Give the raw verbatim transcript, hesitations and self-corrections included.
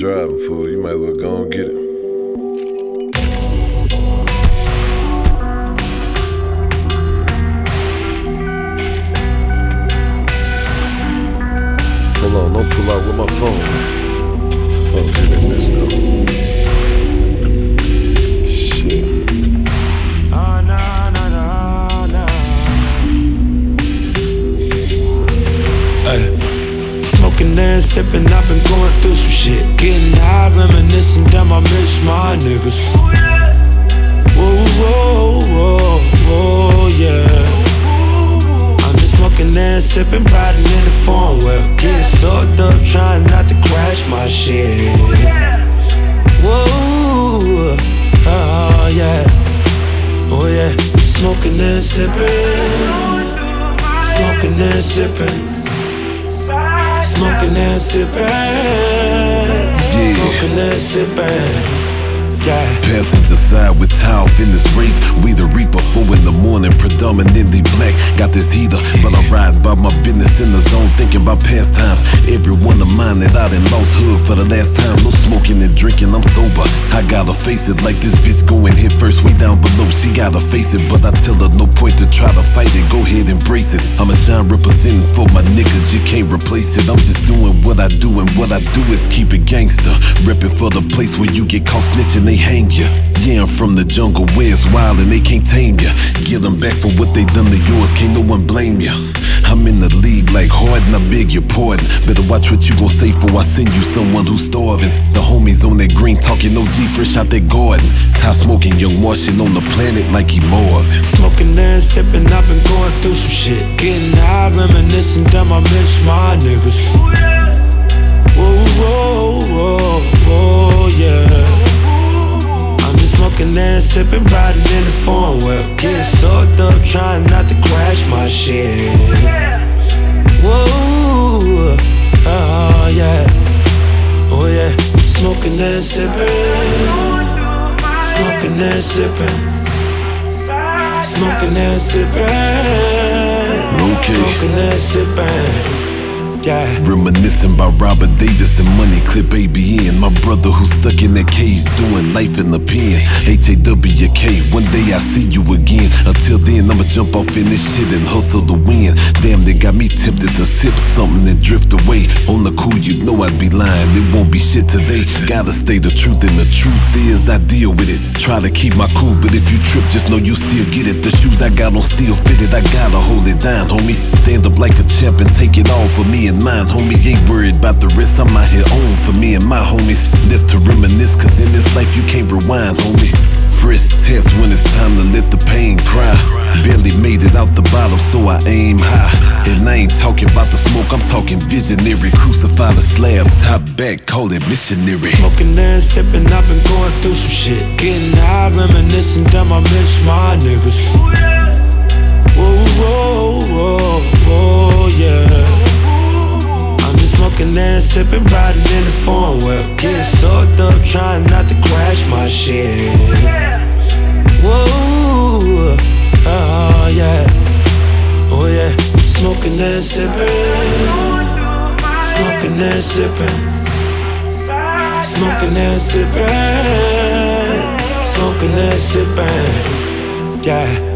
driving, fool. You might as well go and get it. Hold on, don't pull out with my phone. Oh, here that missed go. Shit. Oh, no, no, no, no. Ay. Smoking and sipping, I've been going through some shit. Getting high, reminiscing, damn, I miss my niggas. Whoa, whoa, whoa, whoa, yeah. Smoking and sipping, riding in the phone well. Getting soaked up, trying not to crash my shit. Whoa, oh yeah, oh yeah. Smoking and sipping, smoking and sipping, smoking and sipping, smoking and sipping. Yeah. Passenger side with towel in this Wraith. We the reaper, four in the morning, predominantly black. Got this heater, but I ride by my business in the zone, thinking about past times. Every one of mine that I done lost hood for the last time. No smoking and drinking, I'm sober. I gotta face it like this bitch going hit first way down below. She gotta face it, but I tell her no point to try to fight it. Go ahead, embrace it. I'm a shine representing for my niggas, you can't replace it. I'm just doing what I do, and what I do is keep it gangster. Reppin' for the place where you get caught snitching, they hang ya. Yeah, I'm from the jungle where it's wild and they can't tame ya. Get them back for what they done to yours, can't no one blame ya. I'm in the league like Harden, I beg your pardon. Better watch what you gon' say before I send you someone who's starving. The homies on that green talking O G fresh out that garden. Tie smoking young Martian on the planet like he Marvin. Smoking and sipping, I've been going through some shit. Getting high, reminiscing, damn, I miss my niggas. Whoa, whoa, whoa, whoa, yeah. Smoking and sipping, riding in the phone well. Getting soaked up, trying not to crash my shit. Whoa, oh yeah, oh yeah. Smoking and sipping, smoking and sipping, smoking and sipping, okay. Smoking and sipping. Yeah. Reminiscing about Robert Davis and Money Clip A B N. My brother who's stuck in that cage doing life in the pen. H A W K, one day I see you again. Until then I'ma jump off in this shit and hustle to win. Damn, they got me tempted to sip something and drift away. On the cool, you know I'd be lying, it won't be shit today. Gotta stay the truth, and the truth is I deal with it. Try to keep my cool, but if you trip, just know you still get it. The shoes I got on still fitted, I gotta hold it down, homie. Stand up like a champ and take it all for me and mine, homie. Ain't worried about the rest, I'm out here on for me and my homies. Live to reminisce, cause in this life you can't rewind, homie. First test when it's time to let the pain cry. Barely made it out the bottom, so I aim high. And I ain't talking about the smoke, I'm talking visionary. Crucify the slab, top back, call it missionary. Smoking and sipping, I've been going through some shit. Getting high, reminiscing, damn, I miss my niggas. Whoa, whoa, whoa, whoa, yeah. Smoking and sipping, riding in the phone well. Getting soaked up, trying not to crash my shit. Whoa, oh yeah, oh yeah. Smoking and sipping, smoking and sipping, smoking and sipping, smoking and sipping, yeah.